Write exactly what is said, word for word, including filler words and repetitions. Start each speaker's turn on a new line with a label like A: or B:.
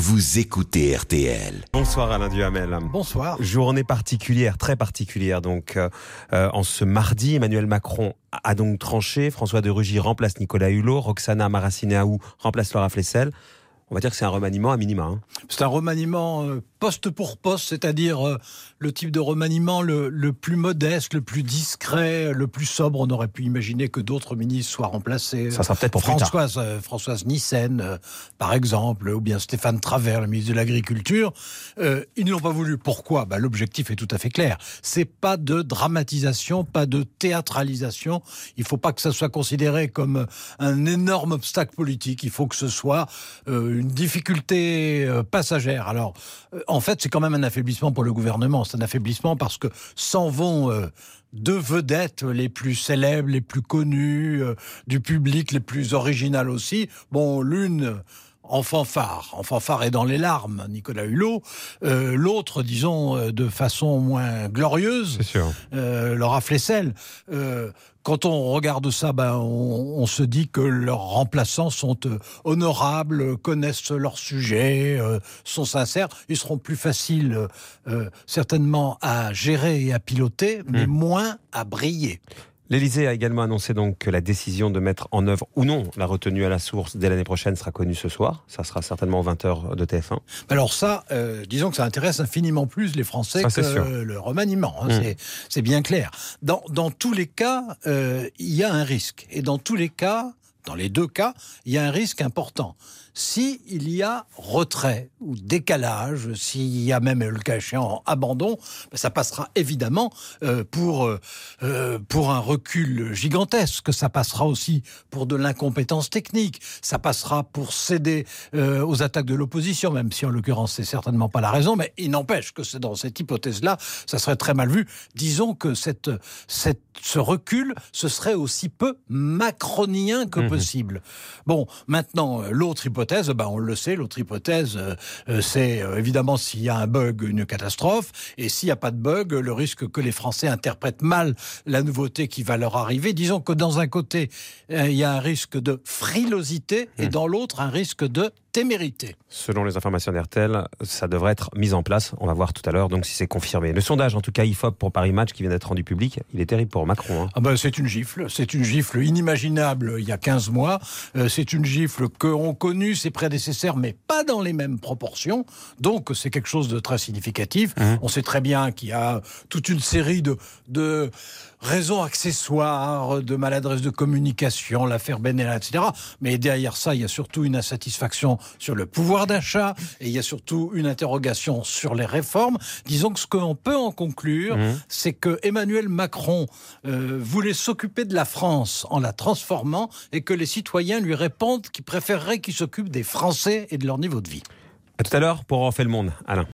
A: vous écoutez R T L.
B: Bonsoir Alain Duhamel.
C: Bonsoir.
B: Journée particulière, très particulière. Donc, euh, en ce mardi, Emmanuel Macron a donc tranché. François de Rugy remplace Nicolas Hulot. Roxana Maracineanu remplace Laura Flessel. On va dire que c'est un remaniement à minima. Hein.
C: C'est un remaniement euh, poste pour poste, c'est-à-dire euh, le type de remaniement le, le plus modeste, le plus discret, le plus sobre. On aurait pu imaginer que d'autres ministres soient remplacés.
B: Ça sera peut-être pour
C: Françoise, euh, Françoise Nyssen, euh, par exemple, ou bien Stéphane Travert, le ministre de l'Agriculture. Euh, ils ne l'ont pas voulu. Pourquoi ? Bah, l'objectif est tout à fait clair. C'est pas de dramatisation, pas de théâtralisation. Il ne faut pas que ça soit considéré comme un énorme obstacle politique. Il faut que ce soit euh, une difficulté euh, passagère. Alors, euh, en fait, c'est quand même un affaiblissement pour le gouvernement. C'est un affaiblissement parce que s'en vont euh, deux vedettes les plus célèbres, les plus connues, euh, du public, les plus originales aussi. Bon, l'une... en fanfare, en fanfare et dans les larmes, Nicolas Hulot. Euh, l'autre, disons, euh, de façon moins glorieuse,
B: c'est sûr.
C: Euh, Laura Flessel. Euh, quand on regarde ça, ben, on, on se dit que leurs remplaçants sont euh, honorables, connaissent leur sujet, euh, sont sincères. Ils seront plus faciles, euh, certainement, à gérer et à piloter, mais mmh. moins à briller.
B: L'Élysée a également annoncé donc que la décision de mettre en œuvre ou non la retenue à la source dès l'année prochaine sera connue ce soir. Ça sera certainement aux vingt heures de T F un.
C: Alors ça, euh, disons que ça intéresse infiniment plus les Français ça, que sûr. le remaniement. Hein, mmh. c'est, c'est bien clair. Dans, dans tous les cas, euh, il y a un risque. Et dans tous les cas, dans les deux cas, il y a un risque important. S'il y a retrait ou décalage, s'il y a même le cas échéant abandon, ça passera évidemment euh, pour, euh, pour un recul gigantesque. Ça passera aussi pour de l'incompétence technique. Ça passera pour céder euh, aux attaques de l'opposition, même si en l'occurrence c'est certainement pas la raison. Mais il n'empêche que c'est dans cette hypothèse-là, ça serait très mal vu. Disons que cette, cette, ce recul, ce serait aussi peu macronien que mmh. possible. Bon, maintenant, l'autre hypothèse, Ben, on le sait, l'autre hypothèse, euh, c'est euh, évidemment s'il y a un bug, une catastrophe, et s'il n'y a pas de bug, le risque que les Français interprètent mal la nouveauté qui va leur arriver. Disons que dans un côté, euh, il y a un risque de frilosité, mmh. et dans l'autre, un risque de témérité.
B: Selon les informations d'R T L, ça devrait être mis en place. On va voir tout à l'heure, donc si c'est confirmé. Le sondage, en tout cas, I F O P pour Paris Match, qui vient d'être rendu public, il est terrible pour Macron. Hein.
C: Ah ben, c'est une gifle. C'est une gifle inimaginable il y a quinze mois. Euh, c'est une gifle qu'ont connue ses prédécesseurs, mais pas dans les mêmes proportions. Donc, c'est quelque chose de très significatif. Mmh. On sait très bien qu'il y a toute une série de... de raisons accessoires, de maladresse de communication, l'affaire Benalla, et cetera. Mais derrière ça, il y a surtout une insatisfaction sur le pouvoir d'achat et il y a surtout une interrogation sur les réformes. Disons que ce qu'on peut en conclure, mmh. c'est que Emmanuel Macron euh, voulait s'occuper de la France en la transformant et que les citoyens lui répondent qu'ils préféreraient qu'il s'occupe des Français et de leur niveau de vie.
B: À tout à l'heure pour On refait le monde, Alain.